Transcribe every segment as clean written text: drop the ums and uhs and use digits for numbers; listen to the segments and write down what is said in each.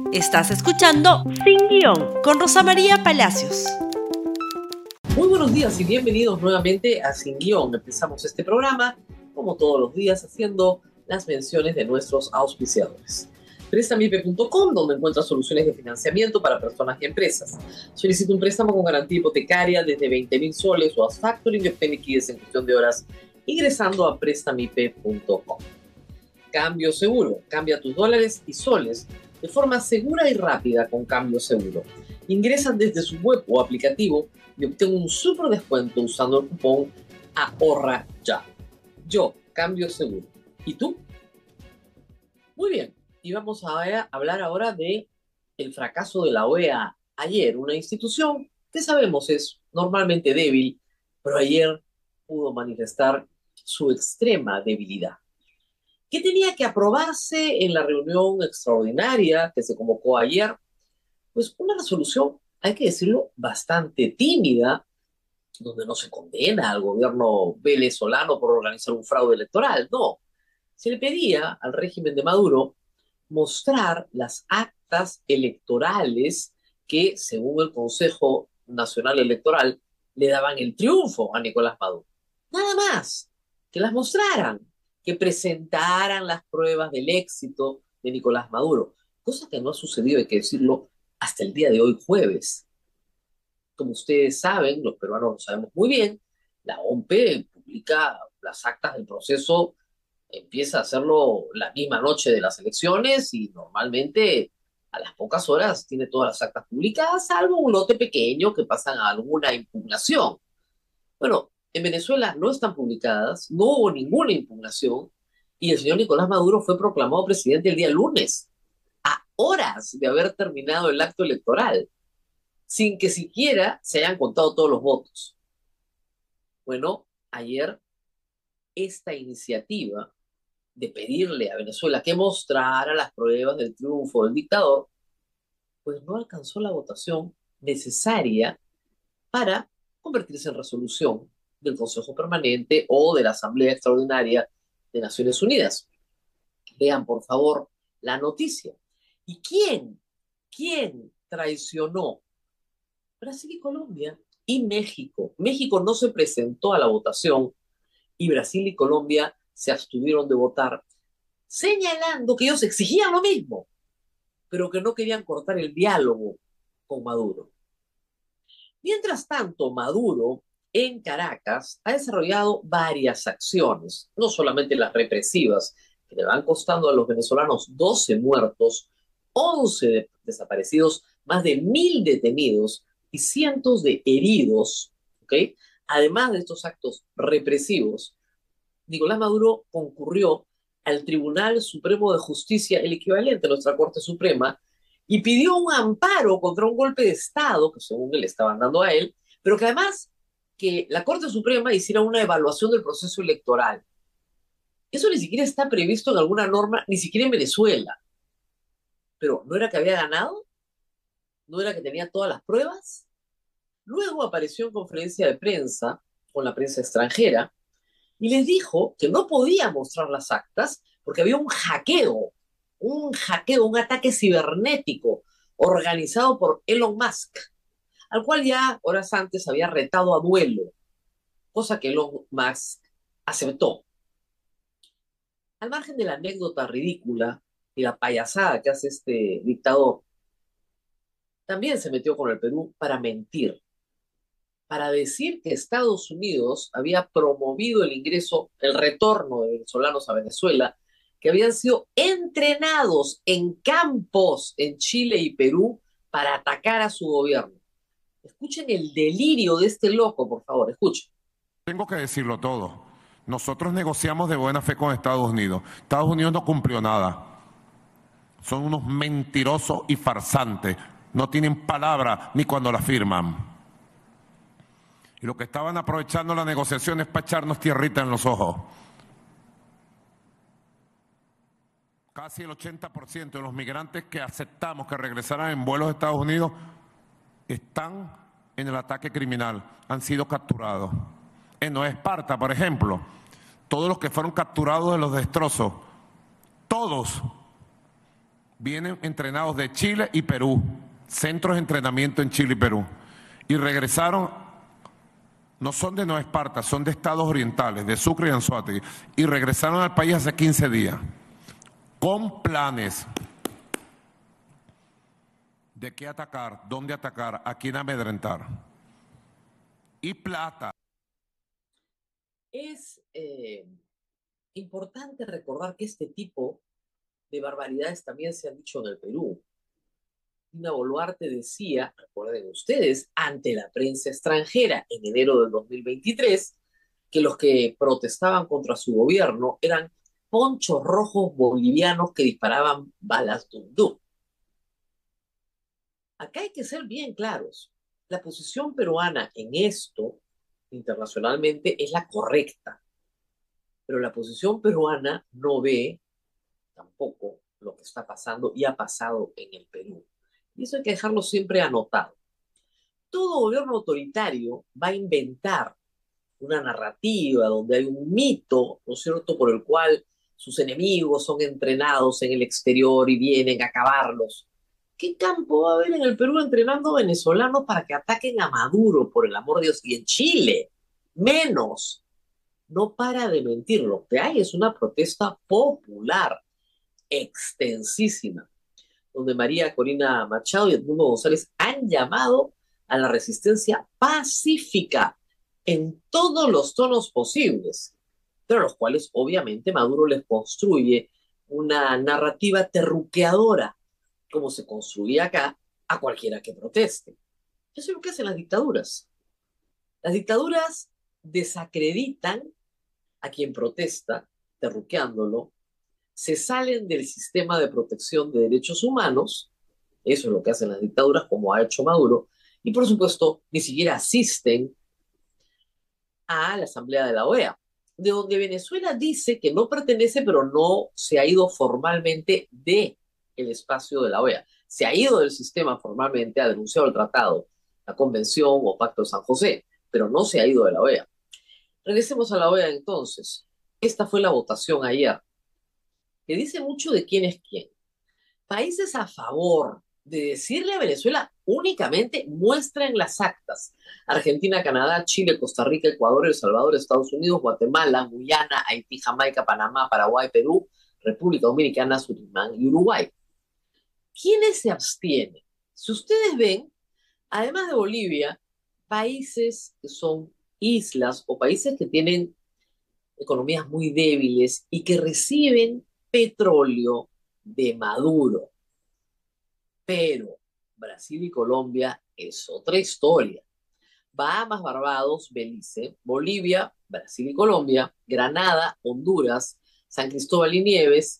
Estás escuchando Sin Guión con Rosa María Palacios. Muy buenos días y bienvenidos nuevamente a Sin Guión. Empezamos este programa, como todos los días, haciendo las menciones de nuestros auspiciadores. Prestamipe.com, donde encuentras soluciones de financiamiento para personas y empresas. Solicita un préstamo con garantía hipotecaria desde 20.000 soles o haz factoring y obtén liquidez en cuestión de horas ingresando a prestamipe.com. Cambio Seguro. Cambia tus dólares y soles de forma segura y rápida con Cambio Seguro. Ingresa desde su web o aplicativo y obtén un súper descuento usando el cupón Ahorra Ya. Yo, Cambio Seguro. ¿Y tú? Muy bien. Y vamos a hablar ahora de el fracaso de la OEA ayer, una institución que sabemos es normalmente débil, pero ayer pudo manifestar su extrema debilidad. ¿Qué tenía que aprobarse en la reunión extraordinaria que se convocó ayer? Pues una resolución, hay que decirlo, bastante tímida, donde no se condena al gobierno venezolano por organizar un fraude electoral, no. Se le pedía al régimen de Maduro mostrar las actas electorales que, según el Consejo Nacional Electoral, le daban el triunfo a Nicolás Maduro. Nada más, que las mostraran, que presentaran las pruebas del éxito de Nicolás Maduro, cosa que no ha sucedido, hay que decirlo, hasta el día de hoy, jueves. Como ustedes saben, los peruanos lo sabemos muy bien, la OMP publica las actas del proceso, empieza a hacerlo la misma noche de las elecciones y normalmente a las pocas horas tiene todas las actas publicadas, salvo un lote pequeño que pasan a alguna impugnación. Bueno, en Venezuela no están publicadas, no hubo ninguna impugnación y el señor Nicolás Maduro fue proclamado presidente el día lunes, a horas de haber terminado el acto electoral, sin que siquiera se hayan contado todos los votos. Bueno, ayer esta iniciativa de pedirle a Venezuela que mostrara las pruebas del triunfo del dictador, pues no alcanzó la votación necesaria para convertirse en resolución del Consejo Permanente o de la Asamblea Extraordinaria de Naciones Unidas. Vean, por favor, la noticia. ¿Y quién traicionó? Brasil y Colombia y México. México no se presentó a la votación y Brasil y Colombia se abstuvieron de votar, señalando que ellos exigían lo mismo, pero que no querían cortar el diálogo con Maduro. Mientras tanto, Maduro en Caracas ha desarrollado varias acciones, no solamente las represivas, que le van costando a los venezolanos 12 muertos, 11 desaparecidos, más de 1.000 detenidos y cientos de heridos, ¿ok? Además de estos actos represivos, Nicolás Maduro concurrió al Tribunal Supremo de Justicia, el equivalente a nuestra Corte Suprema, y pidió un amparo contra un golpe de Estado, que según él estaban dando a él, pero que además que la Corte Suprema hiciera una evaluación del proceso electoral. Eso ni siquiera está previsto en alguna norma, ni siquiera en Venezuela. Pero ¿no era que había ganado? ¿No era que tenía todas las pruebas? Luego apareció en conferencia de prensa con la prensa extranjera y les dijo que no podía mostrar las actas porque había un ataque cibernético organizado por Elon Musk, al cual ya horas antes había retado a duelo, cosa que Elon Musk aceptó. Al margen de la anécdota ridícula y la payasada que hace este dictador, también se metió con el Perú para mentir, para decir que Estados Unidos había promovido el retorno de venezolanos a Venezuela, que habían sido entrenados en campos en Chile y Perú para atacar a su gobierno. Escuchen el delirio de este loco, por favor, escuchen. Tengo que decirlo todo. Nosotros negociamos de buena fe con Estados Unidos. Estados Unidos no cumplió nada. Son unos mentirosos y farsantes. No tienen palabra ni cuando la firman. Y lo que estaban aprovechando la negociación es para echarnos tierrita en los ojos. Casi el 80% de los migrantes que aceptamos que regresaran en vuelos de Estados Unidos están en el ataque criminal, han sido capturados. En Nueva Esparta, por ejemplo, todos los que fueron capturados de los destrozos, todos vienen entrenados de Chile y Perú, centros de entrenamiento en Chile y Perú, y regresaron, no son de Nueva Esparta, son de estados orientales, de Sucre y Anzoátegui, y regresaron al país hace 15 días, con planes de qué atacar, dónde atacar, a quién amedrentar, y plata. Es importante recordar que este tipo de barbaridades también se han dicho en el Perú. Dina Boluarte decía, recuerden ustedes, ante la prensa extranjera en enero del 2023, que los que protestaban contra su gobierno eran ponchos rojos bolivianos que disparaban balas dum dum. Acá hay que ser bien claros. La posición peruana en esto, internacionalmente, es la correcta. Pero la posición peruana no ve tampoco lo que está pasando y ha pasado en el Perú. Y eso hay que dejarlo siempre anotado. Todo gobierno autoritario va a inventar una narrativa donde hay un mito, ¿no es cierto?, por el cual sus enemigos son entrenados en el exterior y vienen a acabarlos. ¿Qué campo va a haber en el Perú entrenando venezolanos para que ataquen a Maduro, por el amor de Dios? Y en Chile, menos. No para de mentir. Lo que hay es una protesta popular extensísima, donde María Corina Machado y Edmundo González han llamado a la resistencia pacífica en todos los tonos posibles, pero a los cuales obviamente Maduro les construye una narrativa terruqueadora, como se construye acá a cualquiera que proteste. Eso es lo que hacen las dictaduras. Las dictaduras desacreditan a quien protesta, terruqueándolo, se salen del sistema de protección de derechos humanos, eso es lo que hacen las dictaduras, como ha hecho Maduro, y por supuesto ni siquiera asisten a la Asamblea de la OEA, de donde Venezuela dice que no pertenece, pero no se ha ido formalmente del espacio de la OEA. Se ha ido del sistema formalmente, ha denunciado el tratado, la convención o pacto de San José, pero no se ha ido de la OEA. Regresemos a la OEA entonces. Esta fue la votación ayer, que dice mucho de quién es quién. Países a favor de decirle a Venezuela únicamente muestran las actas. Argentina, Canadá, Chile, Costa Rica, Ecuador, El Salvador, Estados Unidos, Guatemala, Guyana, Haití, Jamaica, Panamá, Paraguay, Perú, República Dominicana, Surinam y Uruguay. ¿Quiénes se abstienen? Si ustedes ven, además de Bolivia, países que son islas o países que tienen economías muy débiles y que reciben petróleo de Maduro. Pero Brasil y Colombia es otra historia. Bahamas, Barbados, Belice, Bolivia, Brasil y Colombia, Granada, Honduras, San Cristóbal y Nieves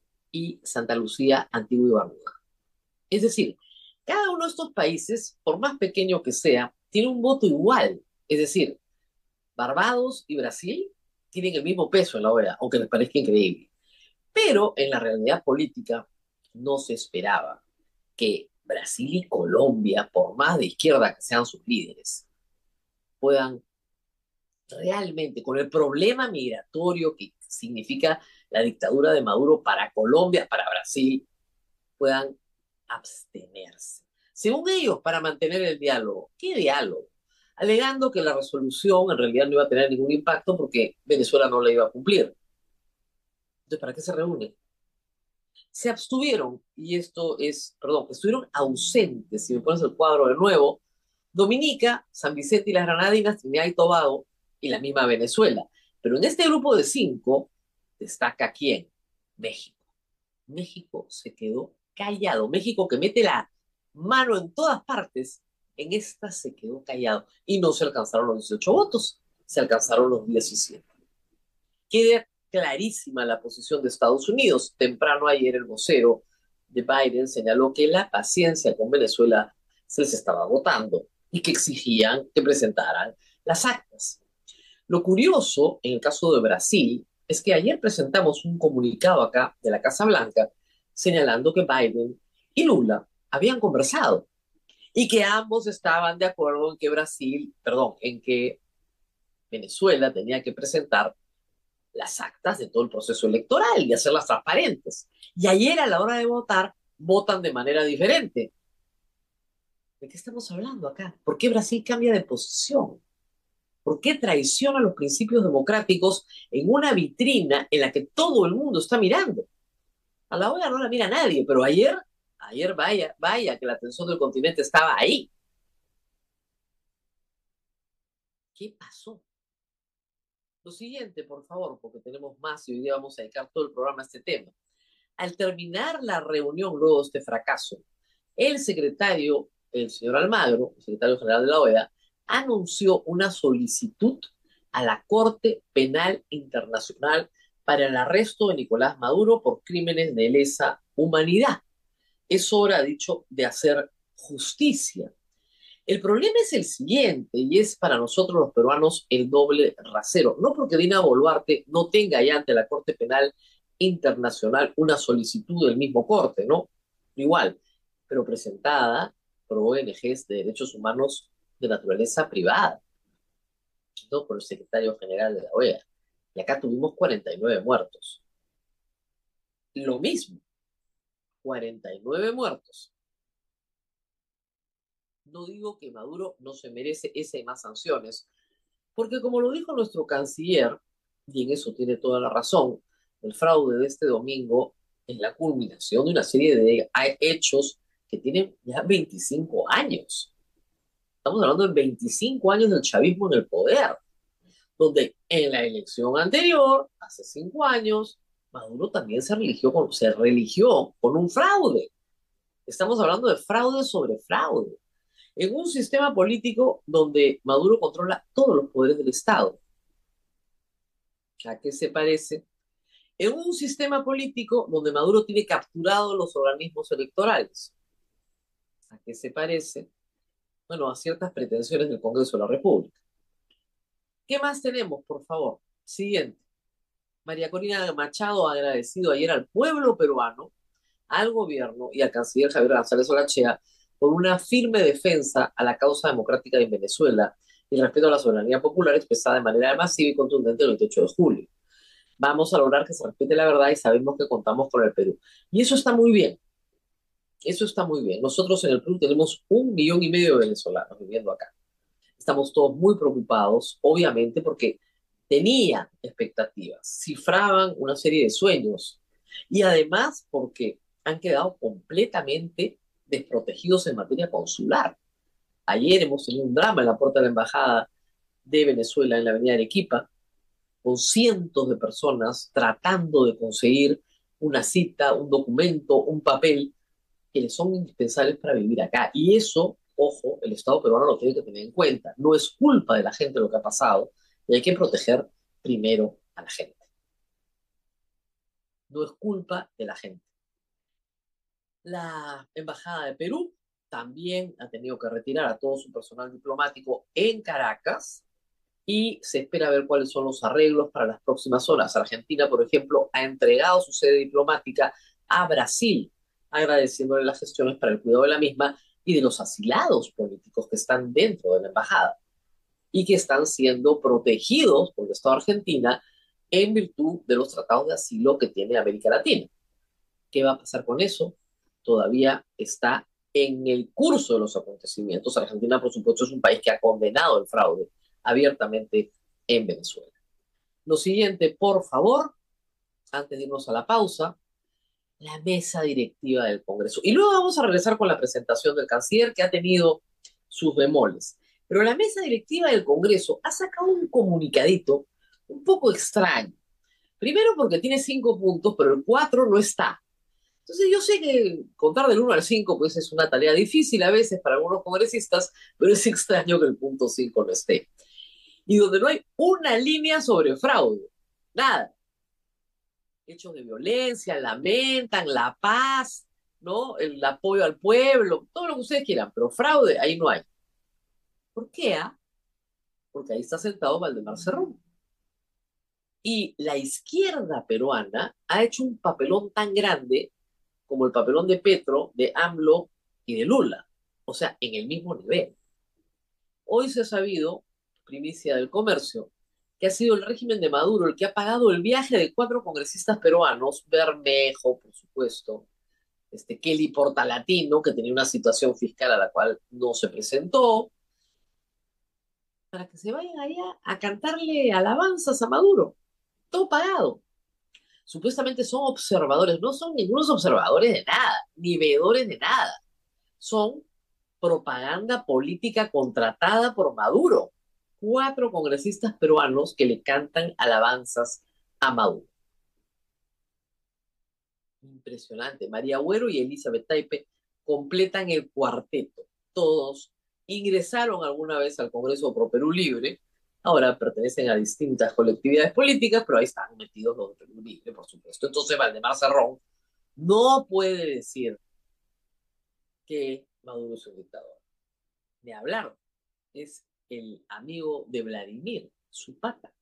y Santa Lucía, Antigua y Barbuda. Es decir, cada uno de estos países, por más pequeño que sea, tiene un voto igual. Es decir, Barbados y Brasil tienen el mismo peso en la OEA, aunque les parezca increíble. Pero en la realidad política no se esperaba que Brasil y Colombia, por más de izquierda que sean sus líderes, puedan realmente, con el problema migratorio que significa la dictadura de Maduro para Colombia, para Brasil, puedan abstenerse. Según ellos, para mantener el diálogo. ¿Qué diálogo? Alegando que la resolución en realidad no iba a tener ningún impacto porque Venezuela no la iba a cumplir. Entonces, ¿para qué se reúnen? Se abstuvieron, y esto es, perdón, estuvieron ausentes, si me pones el cuadro de nuevo, Dominica, San Vicente y las Granadinas, Trinidad y Tobago, y la misma Venezuela. Pero en este grupo de 5 destaca ¿quién? México. México se quedó callado. México, que mete la mano en todas partes, en esta se quedó callado. Y no se alcanzaron los 18 votos, se alcanzaron los 17. Queda clarísima la posición de Estados Unidos. Temprano ayer el vocero de Biden señaló que la paciencia con Venezuela se les estaba agotando y que exigían que presentaran las actas. Lo curioso en el caso de Brasil es que ayer presentamos un comunicado acá de la Casa Blanca señalando que Biden y Lula habían conversado y que ambos estaban de acuerdo en que en que Venezuela tenía que presentar las actas de todo el proceso electoral y hacerlas transparentes. Y ayer a la hora de votar, votan de manera diferente. ¿De qué estamos hablando acá? ¿Por qué Brasil cambia de posición? ¿Por qué traiciona los principios democráticos en una vitrina en la que todo el mundo está mirando? A la OEA no la mira nadie, pero ayer vaya que la atención del continente estaba ahí. ¿Qué pasó? Lo siguiente, por favor, porque tenemos más y hoy día vamos a dedicar todo el programa a este tema. Al terminar la reunión luego de este fracaso, el secretario, el señor Almagro, el secretario general de la OEA, anunció una solicitud a la Corte Penal Internacional para el arresto de Nicolás Maduro por crímenes de lesa humanidad. Es hora, ha dicho, de hacer justicia. El problema es el siguiente, y es para nosotros los peruanos el doble rasero. No porque Dina Boluarte no tenga ya ante la Corte Penal Internacional una solicitud del mismo corte, ¿no? Igual, pero presentada por ONGs de derechos humanos de naturaleza privada, no por el secretario general de la OEA. Y acá tuvimos 49 muertos. Lo mismo, 49 muertos. No digo que Maduro no se merece esa y más sanciones, porque como lo dijo nuestro canciller, y en eso tiene toda la razón, el fraude de este domingo es la culminación de una serie de hechos que tienen ya 25 años. Estamos hablando de 25 años del chavismo en el poder, donde en la elección anterior, hace 5 años, Maduro también se religió con un fraude. Estamos hablando de fraude sobre fraude en un sistema político donde Maduro controla todos los poderes del Estado. ¿A qué se parece? En un sistema político donde Maduro tiene capturados los organismos electorales. ¿A qué se parece? Bueno, a ciertas pretensiones del Congreso de la República. ¿Qué más tenemos, por favor? Siguiente. María Corina Machado ha agradecido ayer al pueblo peruano, al gobierno y al canciller Javier González Olachea por una firme defensa a la causa democrática en Venezuela y respeto a la soberanía popular expresada de manera masiva y contundente el 28 de julio. Vamos a lograr que se respete la verdad y sabemos que contamos con el Perú. Y eso está muy bien. Eso está muy bien. Nosotros en el Perú tenemos 1,5 millones de venezolanos viviendo acá. Estamos todos muy preocupados, obviamente, porque tenían expectativas, cifraban una serie de sueños y además porque han quedado completamente desprotegidos en materia consular. Ayer hemos tenido un drama en la puerta de la embajada de Venezuela en la avenida Arequipa, con cientos de personas tratando de conseguir una cita, un documento, un papel que les son indispensables para vivir acá. Y eso, ojo, el Estado peruano lo tiene que tener en cuenta. No es culpa de la gente lo que ha pasado y hay que proteger primero a la gente. No es culpa de la gente. La Embajada de Perú también ha tenido que retirar a todo su personal diplomático en Caracas y se espera ver cuáles son los arreglos para las próximas horas. Argentina, por ejemplo, ha entregado su sede diplomática a Brasil, agradeciéndole las gestiones para el cuidado de la misma y de los asilados políticos que están dentro de la embajada y que están siendo protegidos por el Estado de Argentina en virtud de los tratados de asilo que tiene América Latina. ¿Qué va a pasar con eso? Todavía está en el curso de los acontecimientos. Argentina, por supuesto, es un país que ha condenado el fraude abiertamente en Venezuela. Lo siguiente, por favor, antes de irnos a la pausa, la mesa directiva del Congreso. Y luego vamos a regresar con la presentación del canciller, que ha tenido sus bemoles. Pero la mesa directiva del Congreso ha sacado un comunicadito un poco extraño. Primero porque tiene 5 puntos, pero el 4 no está. Entonces yo sé que contar del 1 al 5 pues es una tarea difícil a veces para algunos congresistas, pero es extraño que el punto 5 no esté. Y donde no hay una línea sobre fraude, nada. Hechos de violencia, lamentan la paz, ¿no? El apoyo al pueblo, todo lo que ustedes quieran, pero fraude ahí no hay. ¿Por qué? Porque ahí está sentado Valdemar Cerrón. Y la izquierda peruana ha hecho un papelón tan grande como el papelón de Petro, de AMLO y de Lula. O sea, en el mismo nivel. Hoy se ha sabido, primicia del comercio, que ha sido el régimen de Maduro el que ha pagado el viaje de 4 congresistas peruanos, Bermejo, por supuesto, Kelly Portalatino, que tenía una situación fiscal a la cual no se presentó, para que se vayan allá a cantarle alabanzas a Maduro, todo pagado. Supuestamente son observadores, no son ningunos observadores de nada, ni veedores de nada. Son propaganda política contratada por Maduro. 4 congresistas peruanos que le cantan alabanzas a Maduro. Impresionante. María Agüero y Elizabeth Taipe completan el cuarteto. Todos ingresaron alguna vez al Congreso Pro Perú Libre. Ahora pertenecen a distintas colectividades políticas, pero ahí están metidos los de Perú Libre, por supuesto. Entonces Valdemar Cerrón no puede decir que Maduro es un dictador. Ni hablar. Es el amigo de Vladimir, su pata.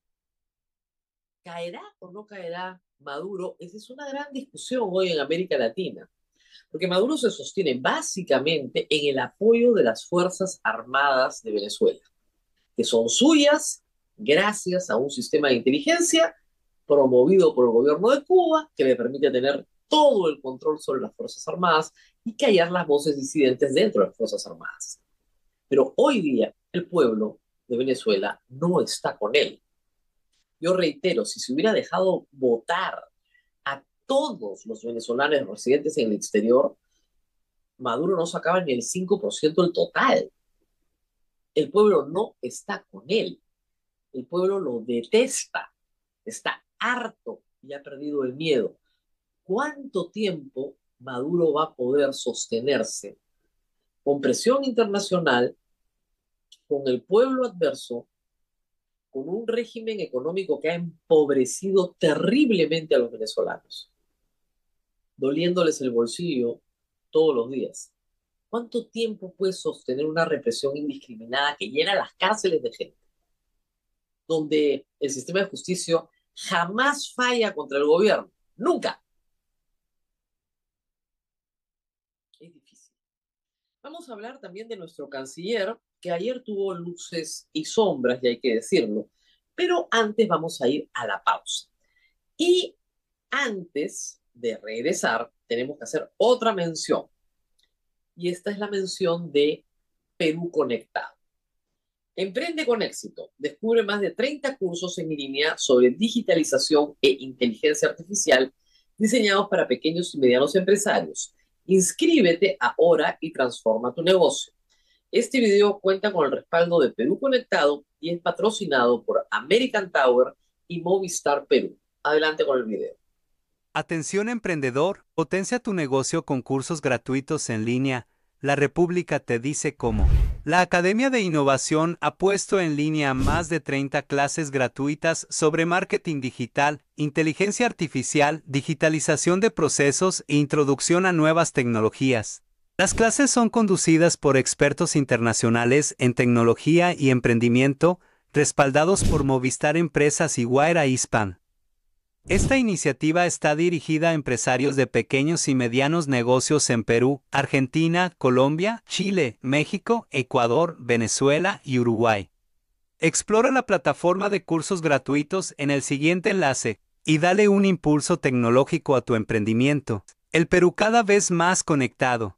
¿Caerá o no caerá Maduro? Esa es una gran discusión hoy en América Latina, porque Maduro se sostiene básicamente en el apoyo de las Fuerzas Armadas de Venezuela, que son suyas gracias a un sistema de inteligencia promovido por el gobierno de Cuba, que le permite tener todo el control sobre las Fuerzas Armadas y callar las voces disidentes dentro de las Fuerzas Armadas. Pero hoy día el pueblo de Venezuela no está con él. Yo reitero, si se hubiera dejado votar a todos los venezolanos residentes en el exterior, Maduro no sacaba ni el 5% del total. El pueblo no está con él. El pueblo lo detesta. Está harto y ha perdido el miedo. ¿Cuánto tiempo Maduro va a poder sostenerse con presión internacional, con el pueblo adverso, con un régimen económico que ha empobrecido terriblemente a los venezolanos, doliéndoles el bolsillo todos los días? ¿Cuánto tiempo puede sostener una represión indiscriminada que llena las cárceles de gente, donde el sistema de justicia jamás falla contra el gobierno? Nunca. Es difícil. Vamos a hablar también de nuestro canciller, que ayer tuvo luces y sombras, y hay que decirlo, pero antes vamos a ir a la pausa. Y antes de regresar, tenemos que hacer otra mención, y esta es la mención de Perú Conectado. Emprende con éxito. Descubre más de 30 cursos en línea sobre digitalización e inteligencia artificial diseñados para pequeños y medianos empresarios. Inscríbete ahora y transforma tu negocio. Este video cuenta con el respaldo de Perú Conectado y es patrocinado por American Tower y Movistar Perú. Adelante con el video. Atención emprendedor, potencia tu negocio con cursos gratuitos en línea. La República te dice cómo. La Academia de Innovación ha puesto en línea más de 30 clases gratuitas sobre marketing digital, inteligencia artificial, digitalización de procesos e introducción a nuevas tecnologías. Las clases son conducidas por expertos internacionales en tecnología y emprendimiento, respaldados por Movistar Empresas y Guaira Hispan. Esta iniciativa está dirigida a empresarios de pequeños y medianos negocios en Perú, Argentina, Colombia, Chile, México, Ecuador, Venezuela y Uruguay. Explora la plataforma de cursos gratuitos en el siguiente enlace y dale un impulso tecnológico a tu emprendimiento. El Perú cada vez más conectado.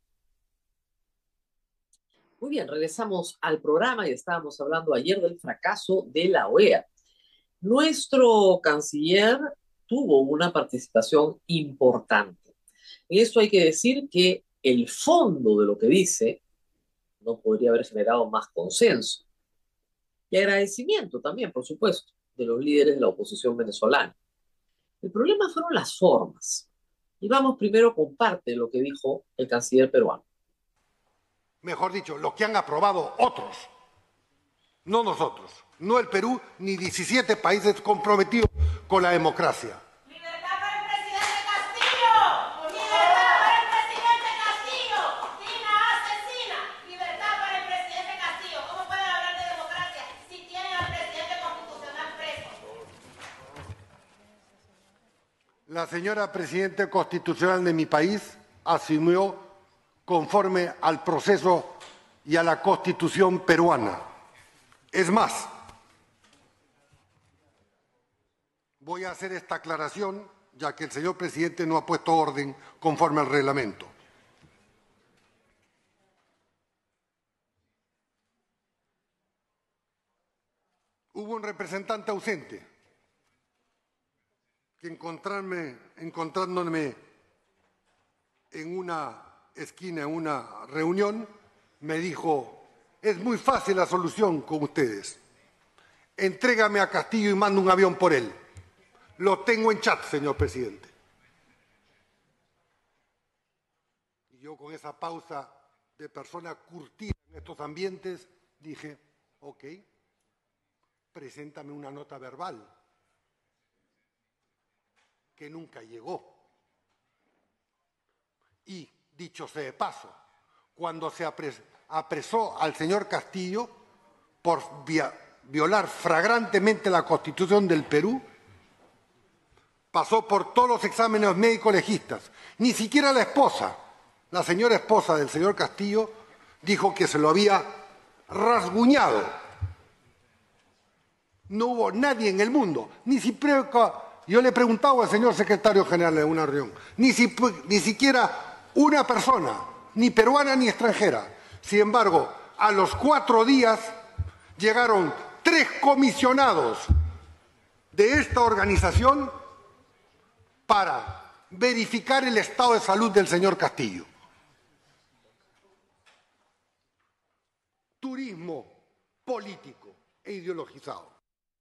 Muy bien, regresamos al programa y estábamos hablando ayer del fracaso de la OEA. Nuestro canciller tuvo una participación importante. En esto hay que decir que el fondo de lo que dice no podría haber generado más consenso. Y agradecimiento también, por supuesto, de los líderes de la oposición venezolana. El problema fueron las formas. Y vamos primero con parte de lo que dijo el canciller peruano. Mejor dicho, lo que han aprobado otros, no nosotros, no el Perú, ni 17 países comprometidos con la democracia. ¡Libertad para el presidente Castillo! ¡Libertad para el presidente Castillo! ¡Dina asesina! ¡Libertad para el presidente Castillo! ¿Cómo pueden hablar de democracia si tienen al presidente constitucional preso? La señora presidenta constitucional de mi país asumió conforme al proceso y a la Constitución peruana. Es más, voy a hacer esta aclaración ya que el señor presidente no ha puesto orden conforme al reglamento. Hubo un representante ausente que encontrándome en una esquina, en una reunión, me dijo: es muy fácil la solución con ustedes. Entrégame a Castillo y mando un avión por él. Lo tengo en chat, señor presidente. Y yo, con esa pausa de persona curtida en estos ambientes, dije: ok, preséntame una nota verbal, que nunca llegó. Y, dicho sea de paso, cuando se apresó al señor Castillo por violar flagrantemente la Constitución del Perú, pasó por todos los exámenes médicos legistas. Ni siquiera la esposa, la señora esposa del señor Castillo, dijo que se lo había rasguñado. No hubo nadie en el mundo, ni siquiera, yo le he preguntado al señor secretario general en una reunión, ni siquiera una persona, ni peruana ni extranjera. Sin embargo, a los 4 días llegaron 3 comisionados de esta organización para verificar el estado de salud del señor Castillo. Turismo político e ideologizado.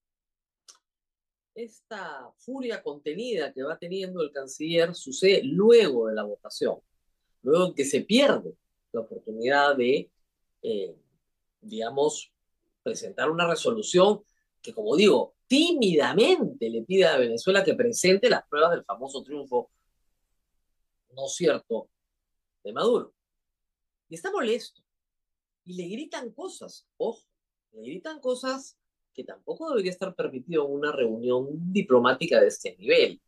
Esta furia contenida que va teniendo el canciller sucede luego de la votación, luego en que se pierde la oportunidad de, digamos, presentar una resolución que, como digo, tímidamente le pide a Venezuela que presente las pruebas del famoso triunfo no cierto de Maduro. Y está molesto. Y le gritan cosas, ojo, le gritan cosas que tampoco debería estar permitido en una reunión diplomática de este nivel.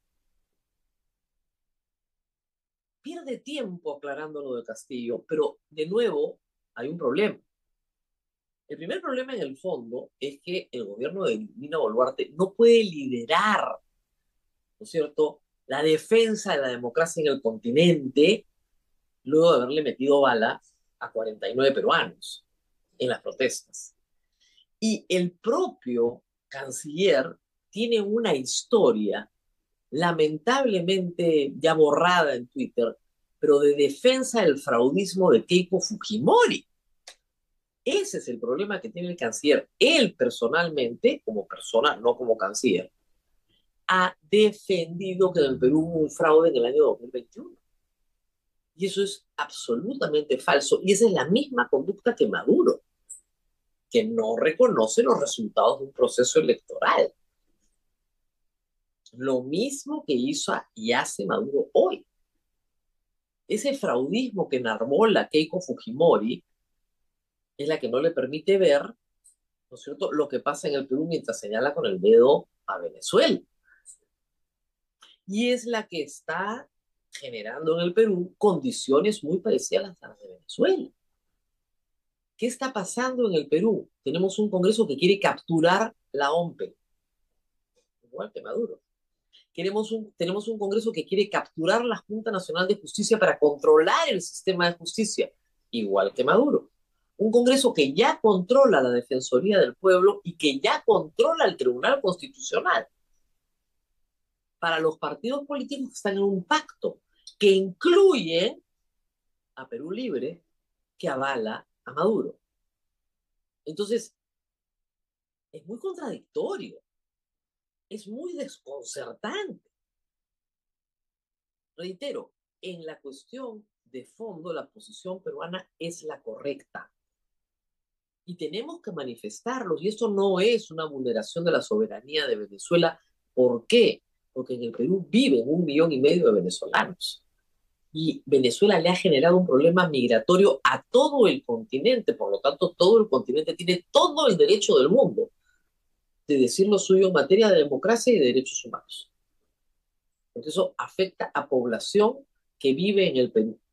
Pierde tiempo aclarando lo de Castillo, pero de nuevo hay un problema. El primer problema en el fondo es que el gobierno de Dina Boluarte no puede liderar, ¿no es cierto?, la defensa de la democracia en el continente luego de haberle metido balas a 49 peruanos en las protestas. Y el propio canciller tiene una historia lamentablemente ya borrada en Twitter, pero de defensa del fraudismo de Keiko Fujimori. Ese es el problema que tiene el canciller. Él personalmente, como persona, no como canciller, ha defendido que en el Perú hubo un fraude en el año 2021. Y eso es absolutamente falso. Y esa es la misma conducta que Maduro, que no reconoce los resultados de un proceso electoral. Lo mismo que hizo y hace Maduro hoy. Ese fraudismo que enarbola Keiko Fujimori es la que no le permite ver, ¿no es cierto?, lo que pasa en el Perú mientras señala con el dedo a Venezuela. Y es la que está generando en el Perú condiciones muy parecidas a las de Venezuela. ¿Qué está pasando en el Perú? Tenemos un Congreso que quiere capturar la OMPE, igual que Maduro. Tenemos un Congreso que quiere capturar la Junta Nacional de Justicia para controlar el sistema de justicia, igual que Maduro. Un Congreso que ya controla la Defensoría del Pueblo y que ya controla el Tribunal Constitucional. Para los partidos políticos que están en un pacto que incluye a Perú Libre, que avala a Maduro. Entonces, es muy contradictorio. Es muy desconcertante. Reitero, en la cuestión de fondo, la posición peruana es la correcta. Y tenemos que manifestarlos. Y esto no es una vulneración de la soberanía de Venezuela. ¿Por qué? Porque en el Perú viven 1,5 millones de venezolanos. Y Venezuela le ha generado un problema migratorio a todo el continente. Por lo tanto, todo el continente tiene todo el derecho del mundo de decir lo suyo en materia de democracia y de derechos humanos. Porque eso afecta a población que vive en el Perú.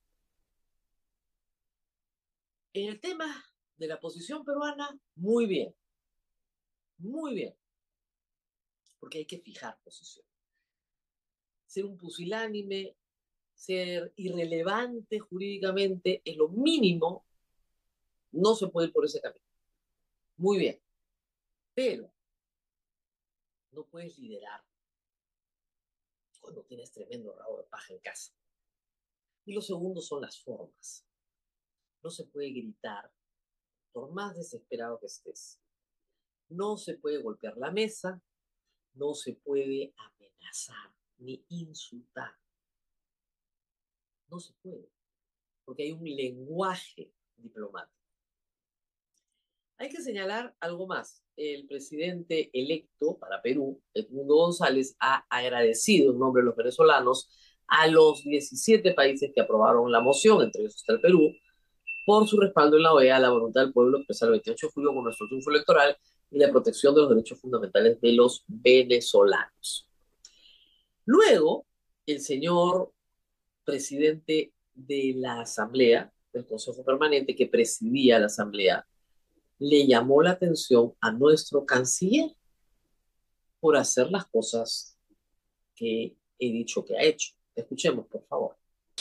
En el tema de la posición peruana, muy bien. Muy bien. Porque hay que fijar posición. ser un pusilánime, ser irrelevante jurídicamente, es lo mínimo. No se puede ir por ese camino. Muy bien. Pero no puedes liderar cuando tienes tremendo rabo de paja en casa. Y lo segundo son las formas. No se puede gritar, por más desesperado que estés. No se puede golpear la mesa, no se puede amenazar ni insultar. No se puede, porque hay un lenguaje diplomático. Hay que señalar algo más. El presidente electo para Perú, Edmundo González, ha agradecido en nombre de los venezolanos a los 17 países que aprobaron la moción, entre ellos está el Perú, por su respaldo en la OEA a la voluntad del pueblo expresada el 28 de julio con nuestro triunfo electoral y la protección de los derechos fundamentales de los venezolanos. Luego, el señor presidente de la Asamblea, del Consejo Permanente, que presidía la Asamblea, le llamó la atención a nuestro canciller por hacer las cosas que he dicho que ha hecho. Escuchemos, por favor.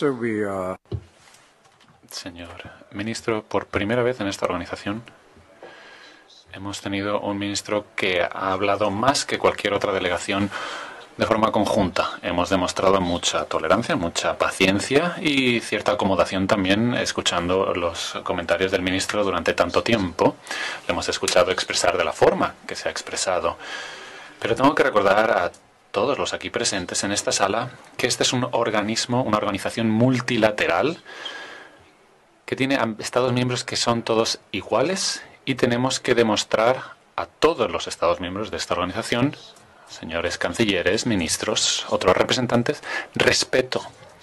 Señor ministro, por primera vez en esta organización hemos tenido un ministro que ha hablado más que cualquier otra delegación de forma conjunta. Hemos demostrado mucha tolerancia, mucha paciencia y cierta acomodación también escuchando los comentarios del ministro durante tanto tiempo. Le hemos escuchado expresar de la forma que se ha expresado. Pero tengo que recordar a todos los aquí presentes en esta sala que este es un organismo, una organización multilateral que tiene Estados miembros que son todos iguales y tenemos que demostrar a todos los Estados miembros de esta organización, señores cancilleres, ministros, otros representantes, respeto.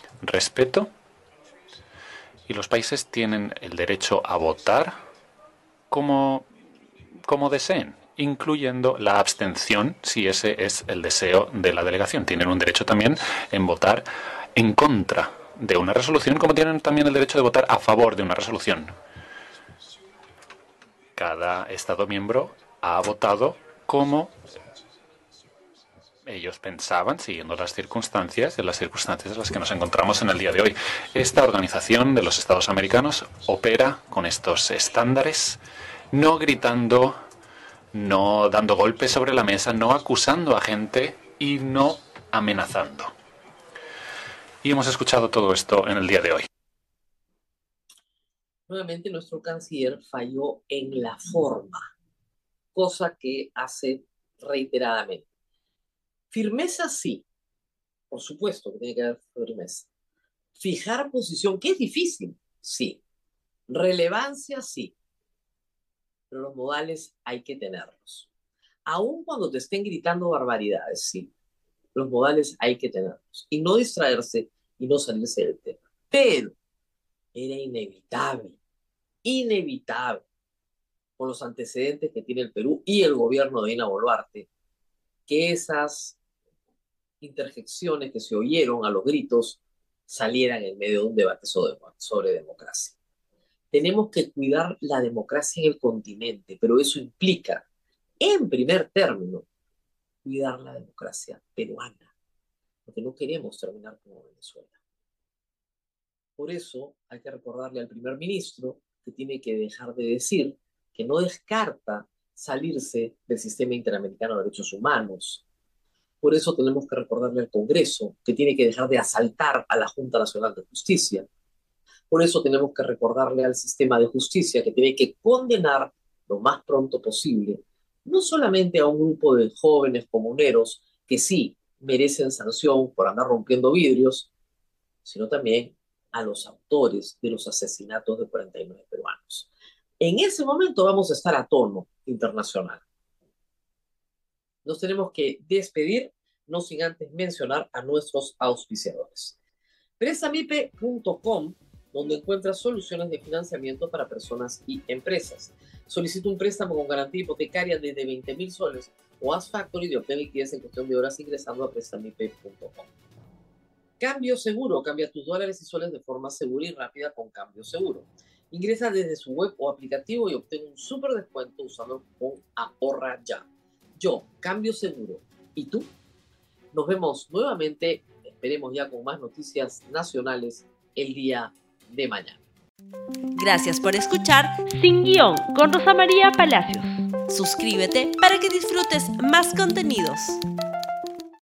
Y los países tienen el derecho a votar como deseen, incluyendo la abstención, si ese es el deseo de la delegación. Tienen un derecho también en votar en contra de una resolución, como tienen también el derecho de votar a favor de una resolución. Cada Estado miembro ha votado como ellos pensaban, siguiendo las circunstancias, en las las que nos encontramos en el día de hoy. Esta organización de los Estados americanos opera con estos estándares, no gritando, no dando golpes sobre la mesa, no acusando a gente y no amenazando. Y hemos escuchado todo esto en el día de hoy. Nuevamente nuestro canciller falló en la forma, cosa que hace reiteradamente. Firmeza sí, por supuesto que tiene que haber firmeza. Fijar posición, que es difícil, sí. Relevancia, sí. Pero los modales hay que tenerlos. Aun cuando te estén gritando barbaridades, sí. Los modales hay que tenerlos. Y no distraerse y no salirse del tema. Pero era inevitable, con los antecedentes que tiene el Perú y el gobierno de Dina Boluarte, que esas interjecciones que se oyeron a los gritos salieran en medio de un debate sobre democracia. Tenemos que cuidar la democracia en el continente, pero eso implica, en primer término, cuidar la democracia peruana, porque no queremos terminar como Venezuela. Por eso hay que recordarle al primer ministro que tiene que dejar de decir que no descarta salirse del sistema interamericano de derechos humanos. Por eso tenemos que recordarle al Congreso que tiene que dejar de asaltar a la Junta Nacional de Justicia. Por eso tenemos que recordarle al sistema de justicia que tiene que condenar lo más pronto posible, no solamente a un grupo de jóvenes comuneros que sí merecen sanción por andar rompiendo vidrios, sino también a los autores de los asesinatos de 49 peruanos. En ese momento vamos a estar a tono internacional. Nos tenemos que despedir, no sin antes mencionar a nuestros auspiciadores. Prestamipe.com, donde encuentras soluciones de financiamiento para personas y empresas. Solicita un préstamo con garantía hipotecaria desde 20.000 soles o haz factory de obtener liquidez en cuestión de horas ingresando a prestamipe.com. Cambio Seguro, cambia tus dólares y soles de forma segura y rápida con Cambio Seguro. Ingresa desde su web o aplicativo y obtén un súper descuento usando el cupón Ahorra Ya. Yo, Cambio Seguro. ¿Y tú? Nos vemos nuevamente, espero esperemos ya con más noticias nacionales el día de mañana. Gracias por escuchar Sin Guión con Rosa María Palacios. Suscríbete para que disfrutes más contenidos.